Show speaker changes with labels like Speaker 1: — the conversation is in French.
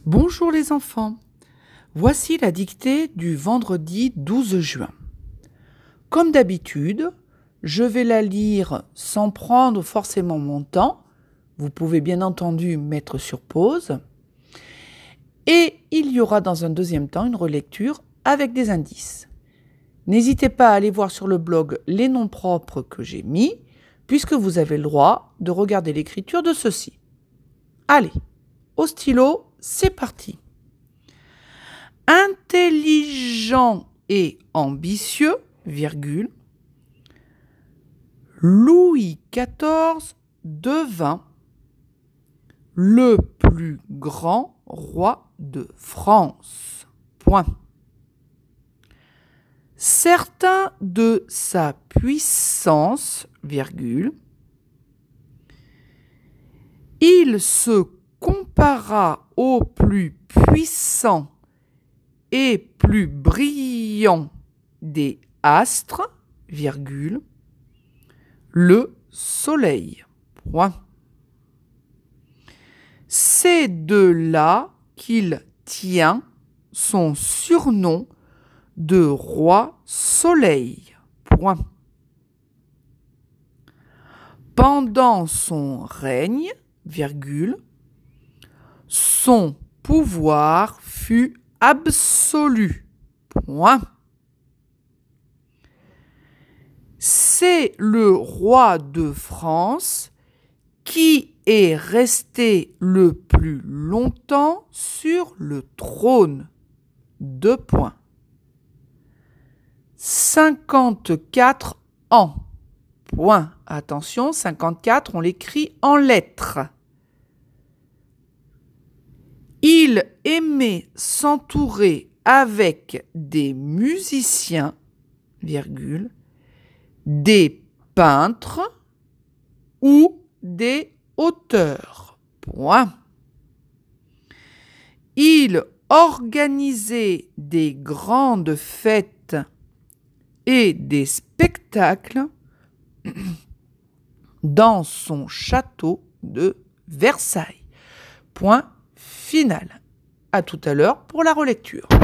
Speaker 1: Bonjour les enfants, voici la dictée du vendredi 12 juin. Comme d'habitude, je vais la lire sans prendre forcément mon temps. Vous pouvez bien entendu mettre sur pause. Et il y aura dans un deuxième temps une relecture avec des indices. N'hésitez pas à aller voir sur le blog les noms propres que j'ai mis, puisque vous avez le droit de regarder l'écriture de ceux-ci. Allez, au stylo, c'est parti. Intelligent et ambitieux, virgule, Louis XIV devint le plus grand roi de France. Point. Certain de sa puissance, virgule, il se compara au plus puissant et plus brillant des astres, virgule, le soleil. Point. C'est de là qu'il tient son surnom de roi soleil. Point. Pendant son règne, virgule, son pouvoir fut absolu. Point. C'est le roi de France qui est resté le plus longtemps sur le trône. 2 points. 54 ans. Point. Attention, 54, on l'écrit en lettres. Il aimait s'entourer avec des musiciens, virgule, des peintres ou des auteurs. Point. Il organisait des grandes fêtes et des spectacles dans son château de Versailles. Point final. À tout à l'heure pour la relecture.